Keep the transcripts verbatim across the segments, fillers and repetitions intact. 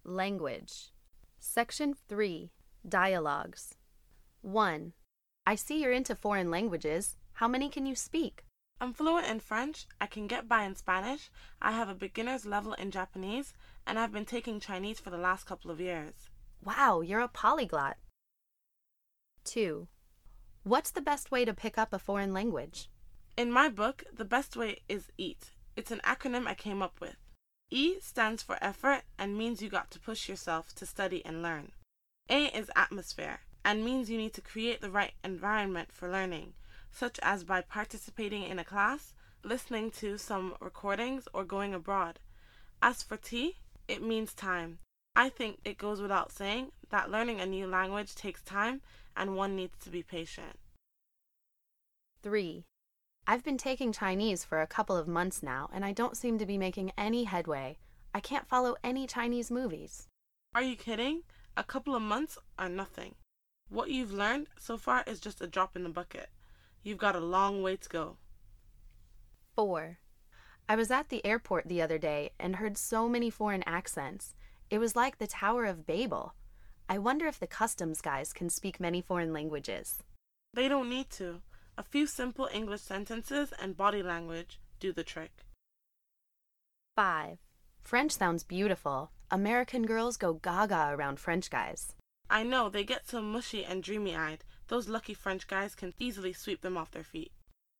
Language. Section three. Dialogues. one. I see you're into foreign languages. How many can you speak? I'm fluent in French, I can get by in Spanish, I have a beginner's level in Japanese, and I've been taking Chinese for the last couple of years. Wow, you're a polyglot. two. What's the best way to pick up a foreign language? In my book, the best way is EAT. It's an acronym I came up with. E stands for effort and means you got to push yourself to study and learn. A is atmosphere and means you need to create the right environment for learning, such as by participating in a class, listening to some recordings, or going abroad. As for T, it means time. I think it goes without saying that learning a new language takes time and one needs to be patient. three. I've been taking Chinese for a couple of months now, and I don't seem to be making any headway. I can't follow any Chinese movies. Are you kidding? A couple of months are nothing. What you've learned so far is just a drop in the bucket. You've got a long way to go. four. I was at the airport the other day and heard so many foreign accents. It was like the Tower of Babel. I wonder if the customs guys can speak many foreign languages. They don't need to. A few simple English sentences and body language do the trick. five. French sounds beautiful. American girls go gaga around French guys. I know, they get so mushy and dreamy-eyed. Those lucky French guys can easily sweep them off their feet.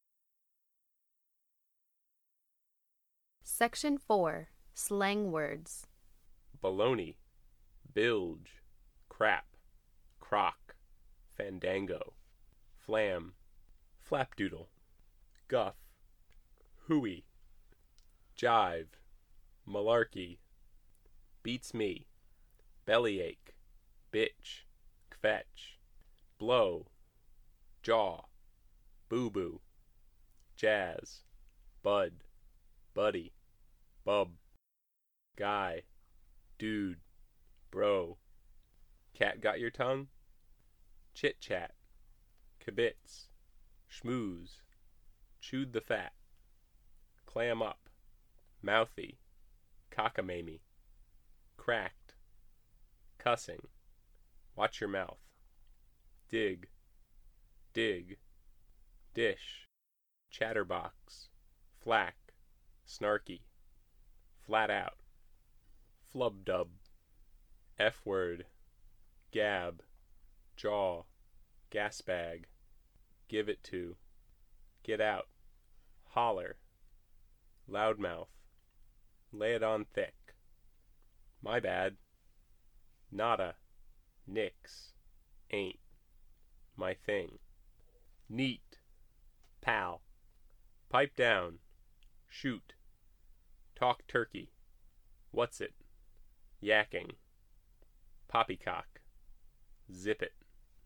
Section four. Slang words. Baloney, bilge, crap, crock, fandango, flam, flapdoodle, guff, hooey, jive, malarkey, beats me, bellyache, bitch, kvetch, blow, jaw, boo-boo, jazz, bud, buddy, bub, guy, dude, bro, cat got your tongue, chit-chat, kibitz, schmooze, chewed the fat, clam up, mouthy, cockamamie, cracked, cussing, watch your mouth, dig, dig, dish, chatterbox, flack, snarky, flat out, flub-dub, F-word, gab, jaw, gas bag, give it to, get out, holler, loudmouth, lay it on thick, my bad, nada, nix, ain't, my thing, neat, pal, pipe down, shoot, talk turkey, what's it, yakking, poppycock, zip it.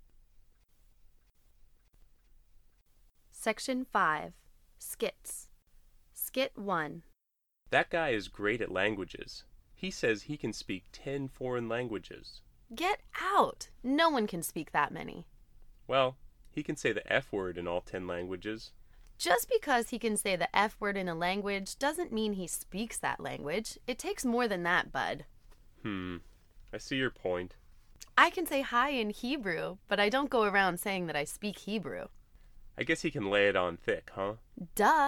Section five. Skits. Skit one. That guy is great at languages. He says he can speak ten foreign languages. Get out! No one can speak that many. Well, he can say the F word in all ten languages. Just because he can say the F word in a language doesn't mean he speaks that language. It takes more than that, bud. Hmm, I see your point. I can say hi in Hebrew, but I don't go around saying that I speak Hebrew. I guess he can lay it on thick, huh? Duh!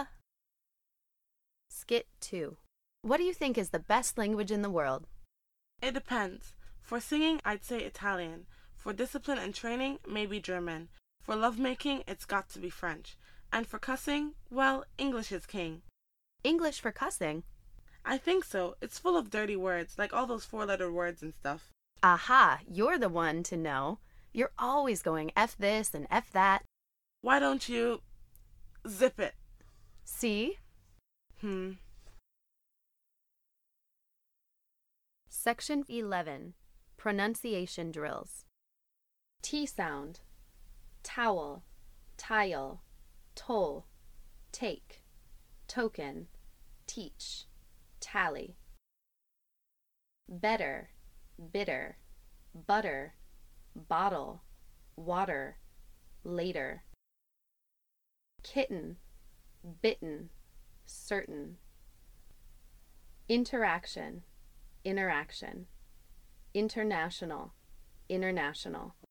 Skit two. What do you think is the best language in the world? It depends. For singing, I'd say Italian. For discipline and training, maybe German. For lovemaking, it's got to be French. And for cussing, well, English is king. English for cussing? I think so. It's full of dirty words, like all those four-letter words and stuff. Aha, you're the one to know. You're always going F this and F that. Why don't you zip it? See? Hmm. Section eleven. Pronunciation drills. T sound. Towel, tile, toll, take, token, teach, tally. Better, bitter, butter, bottle, water, later. Kitten, bitten, certain. Interaction, interaction. international, international.